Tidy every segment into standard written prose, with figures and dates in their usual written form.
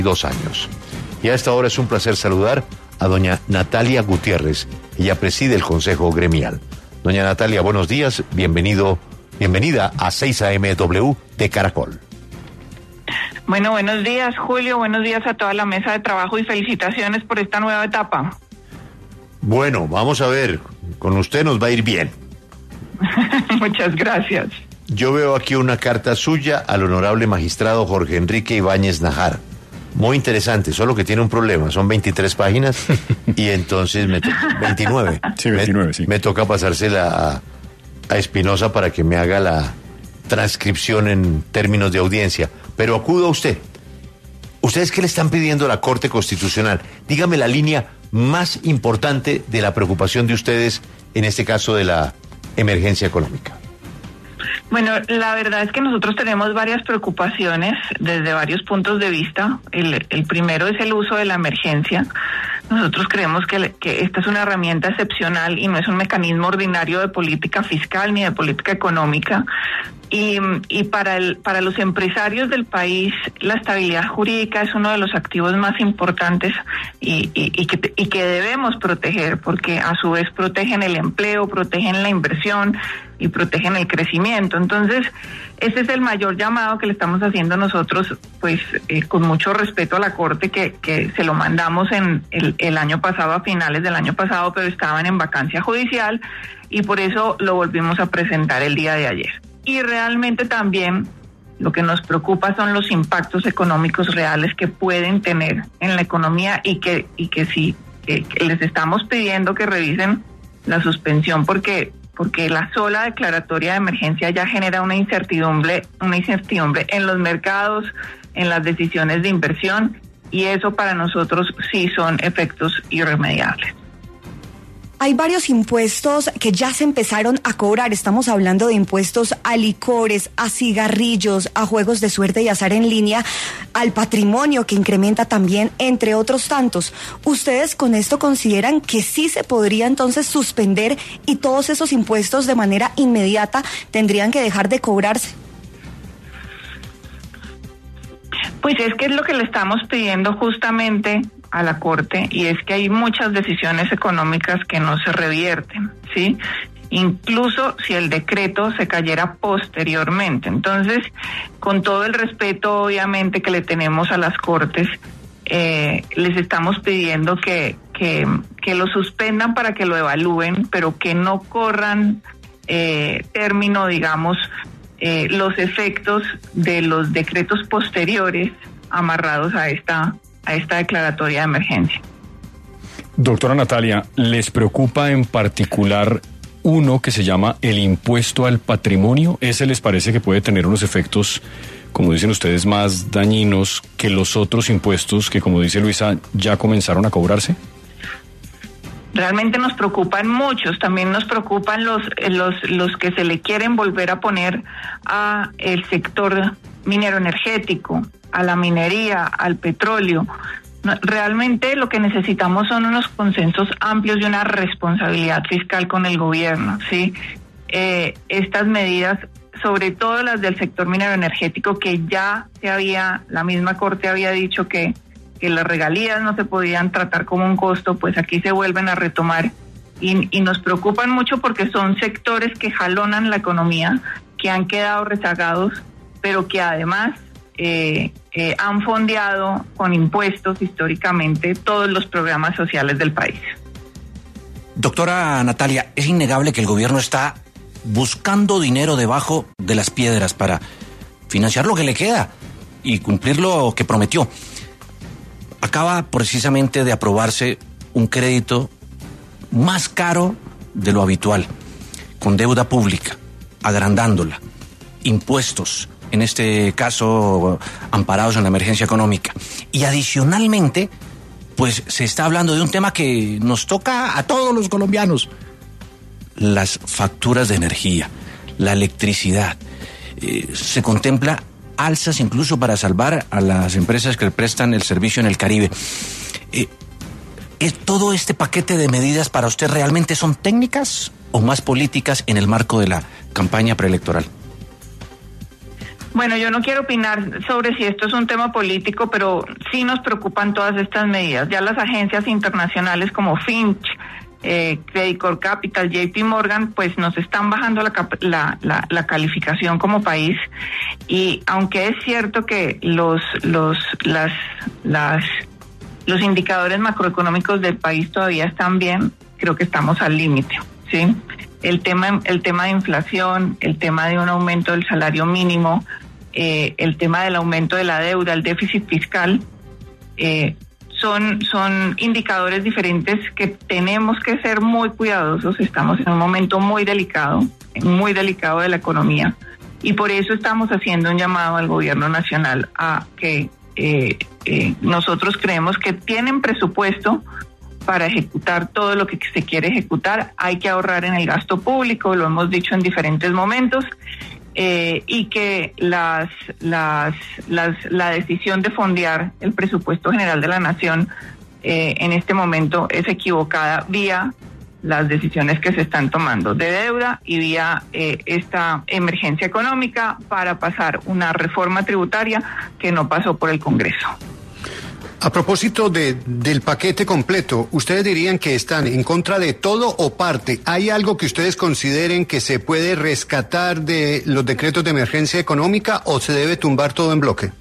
2 años. Y a esta hora es un placer saludar a doña Natalia Gutiérrez. Ella preside el Consejo Gremial. Doña Natalia, buenos días, bienvenida a 6 AM W de Caracol. Bueno, buenos días, Julio, buenos días a toda la mesa de trabajo y felicitaciones por esta nueva etapa. Bueno, vamos a ver, con usted nos va a ir bien. Muchas gracias. Yo veo aquí una carta suya al honorable magistrado Jorge Enrique Ibáñez Najar. Muy interesante, solo que tiene un problema, son 23 páginas y entonces 29. Sí, 29, sí. Me toca pasársela a Espinosa para que me haga la transcripción en términos de audiencia. Pero acudo a usted. ¿Ustedes qué le están pidiendo a la Corte Constitucional? Dígame la línea más importante de la preocupación de ustedes en este caso de la emergencia económica. Bueno, la verdad es que nosotros tenemos varias preocupaciones desde varios puntos de vista. El primero es el uso de la emergencia. Nosotros creemos que esta es una herramienta excepcional y no es un mecanismo ordinario de política fiscal ni de política económica. Y para los empresarios del país, la estabilidad jurídica es uno de los activos más importantes y que debemos proteger, porque a su vez protegen el empleo, protegen la inversión y protegen el crecimiento. Entonces, ese es el mayor llamado que le estamos haciendo nosotros, pues con mucho respeto a la Corte, que se lo mandamos en el año pasado, a finales del año pasado, pero estaban en vacancia judicial y por eso lo volvimos a presentar el día de ayer. Y realmente también lo que nos preocupa son los impactos económicos reales que pueden tener en la economía y que les estamos pidiendo que revisen la suspensión porque la sola declaratoria de emergencia ya genera una incertidumbre en los mercados, en las decisiones de inversión, y eso para nosotros sí son efectos irremediables. Hay varios impuestos que ya se empezaron a cobrar. Estamos hablando de impuestos a licores, a cigarrillos, a juegos de suerte y azar en línea, al patrimonio que incrementa también, entre otros tantos. ¿Ustedes con esto consideran que sí se podría entonces suspender y todos esos impuestos de manera inmediata tendrían que dejar de cobrarse? Pues es que es lo que le estamos pidiendo justamente a la Corte, y es que hay muchas decisiones económicas que no se revierten, ¿sí? Incluso si el decreto se cayera posteriormente. Entonces, con todo el respeto, obviamente, que le tenemos a las Cortes, les estamos pidiendo que lo suspendan para que lo evalúen, pero que no corran término, digamos, los efectos de los decretos posteriores amarrados a esta declaratoria de emergencia. Doctora Natalia, ¿les preocupa en particular uno que se llama el impuesto al patrimonio? ¿Ese les parece que puede tener unos efectos, como dicen ustedes, más dañinos que los otros impuestos que, como dice Luisa, ya comenzaron a cobrarse? Realmente nos preocupan muchos, también nos preocupan los que se le quieren volver a poner a el sector minero energético, a la minería, al petróleo. Realmente lo que necesitamos son unos consensos amplios y una responsabilidad fiscal con el gobierno, ¿sí? Estas medidas, sobre todo las del sector minero energético, que ya la misma Corte había dicho que las regalías no se podían tratar como un costo, pues aquí se vuelven a retomar y nos preocupan mucho porque son sectores que jalonan la economía, que han quedado rezagados, pero que además han fondeado con impuestos históricamente todos los programas sociales del país. Doctora Natalia, es innegable que el gobierno está buscando dinero debajo de las piedras para financiar lo que le queda y cumplir lo que prometió. Acaba precisamente de aprobarse un crédito más caro de lo habitual, con deuda pública, agrandándola, impuestos, en este caso amparados en la emergencia económica. Y adicionalmente, pues se está hablando de un tema que nos toca a todos los colombianos: las facturas de energía, la electricidad. Se contempla alzas incluso para salvar a las empresas que prestan el servicio en el Caribe. ¿Es todo este paquete de medidas para usted realmente son técnicas o más políticas en el marco de la campaña preelectoral? Bueno, yo no quiero opinar sobre si esto es un tema político, pero sí nos preocupan todas estas medidas. Ya las agencias internacionales como Fitch, Credit Corp Capital, JP Morgan, pues nos están bajando la calificación como país. Y aunque es cierto que los indicadores macroeconómicos del país todavía están bien, creo que estamos al límite, ¿sí? El tema de inflación, el tema de un aumento del salario mínimo, el tema del aumento de la deuda, el déficit fiscal, son indicadores diferentes que tenemos que ser muy cuidadosos. Estamos en un momento muy delicado de la economía, y por eso estamos haciendo un llamado al gobierno nacional a que nosotros creemos que tienen presupuesto para ejecutar todo lo que se quiere ejecutar. Hay que ahorrar en el gasto público, lo hemos dicho en diferentes momentos, y que la decisión de fondear el presupuesto general de la nación en este momento es equivocada vía las decisiones que se están tomando de deuda y vía esta emergencia económica para pasar una reforma tributaria que no pasó por el Congreso. A propósito del paquete completo, ¿ustedes dirían que están en contra de todo o parte? ¿Hay algo que ustedes consideren que se puede rescatar de los decretos de emergencia económica o se debe tumbar todo en bloque?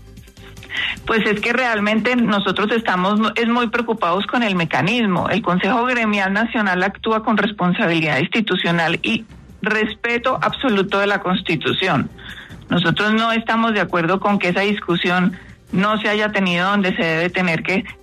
Pues es que realmente nosotros estamos muy preocupados con el mecanismo. El Consejo Gremial Nacional actúa con responsabilidad institucional y respeto absoluto de la Constitución. Nosotros no estamos de acuerdo con que esa discusión no se haya tenido donde se debe tener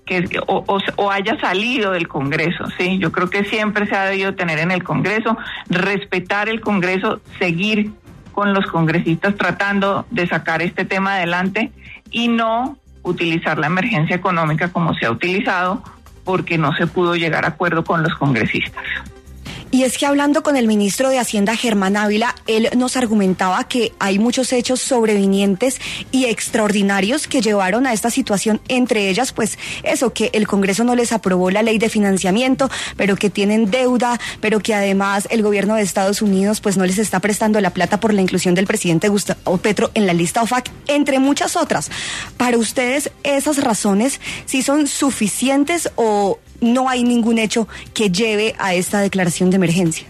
o haya salido del Congreso, ¿sí? Yo creo que siempre se ha debido tener en el Congreso, respetar el Congreso, seguir con los congresistas tratando de sacar este tema adelante y no utilizar la emergencia económica como se ha utilizado porque no se pudo llegar a acuerdo con los congresistas. Y es que hablando con el ministro de Hacienda, Germán Ávila, él nos argumentaba que hay muchos hechos sobrevinientes y extraordinarios que llevaron a esta situación, entre ellas, pues eso, que el Congreso no les aprobó la ley de financiamiento, pero que tienen deuda, pero que además el gobierno de Estados Unidos pues no les está prestando la plata por la inclusión del presidente Gustavo Petro en la lista OFAC, entre muchas otras. Para ustedes, ¿esas razones sí son suficientes o no hay ningún hecho que lleve a esta declaración de emergencia?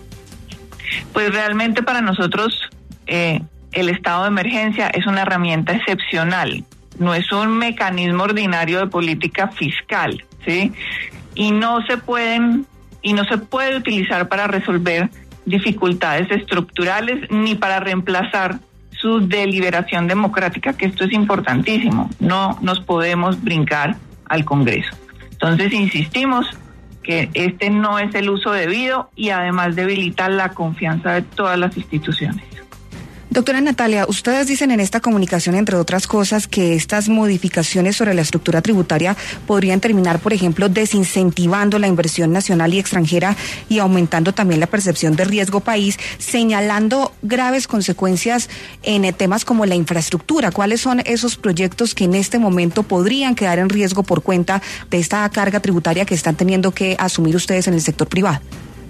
Pues realmente para nosotros el estado de emergencia es una herramienta excepcional, no es un mecanismo ordinario de política fiscal, ¿sí? Y no se puede utilizar para resolver dificultades estructurales ni para reemplazar su deliberación democrática, que esto es importantísimo. No nos podemos brincar al Congreso. Entonces insistimos que este no es el uso debido y además debilita la confianza de todas las instituciones. Doctora Natalia, ustedes dicen en esta comunicación, entre otras cosas, que estas modificaciones sobre la estructura tributaria podrían terminar, por ejemplo, desincentivando la inversión nacional y extranjera y aumentando también la percepción de riesgo país, señalando graves consecuencias en temas como la infraestructura. ¿Cuáles son esos proyectos que en este momento podrían quedar en riesgo por cuenta de esta carga tributaria que están teniendo que asumir ustedes en el sector privado?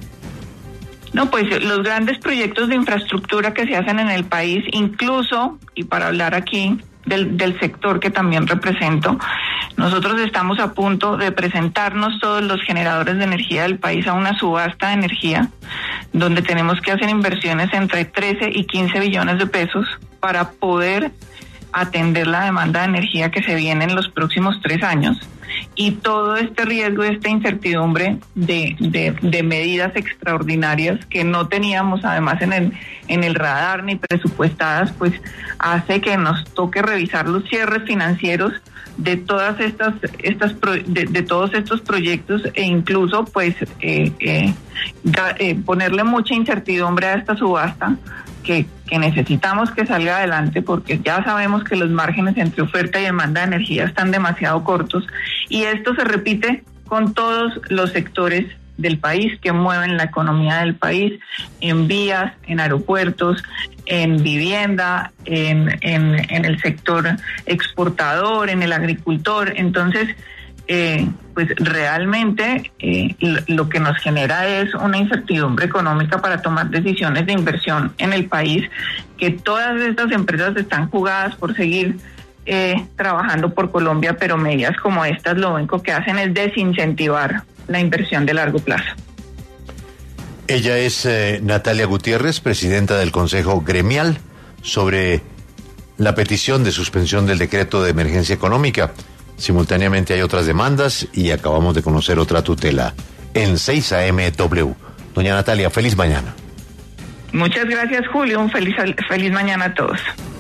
No, pues los grandes proyectos de infraestructura que se hacen en el país, incluso, y para hablar aquí del sector que también represento, nosotros estamos a punto de presentarnos todos los generadores de energía del país a una subasta de energía, donde tenemos que hacer inversiones entre 13 y 15 billones de pesos para poder atender la demanda de energía que se viene en los próximos 3 años. Y todo este riesgo, esta incertidumbre de medidas extraordinarias que no teníamos además en el radar ni presupuestadas, pues hace que nos toque revisar los cierres financieros de todas de todos estos proyectos e incluso pues ponerle mucha incertidumbre a esta subasta que necesitamos que salga adelante, porque ya sabemos que los márgenes entre oferta y demanda de energía están demasiado cortos, y esto se repite con todos los sectores del país que mueven la economía del país, en vías, en aeropuertos, en vivienda, en el sector exportador, en el agricultor. Entonces, pues realmente lo que nos genera es una incertidumbre económica para tomar decisiones de inversión en el país, que todas estas empresas están jugadas por seguir trabajando por Colombia, pero medidas como estas lo único que hacen es desincentivar la inversión de largo plazo. Ella es Natalia Gutiérrez, presidenta del Consejo Gremial, sobre la petición de suspensión del decreto de emergencia económica. Simultáneamente hay otras demandas y acabamos de conocer otra tutela en 6 AM-W. Doña Natalia, feliz mañana. Muchas gracias, Julio. Un feliz mañana a todos.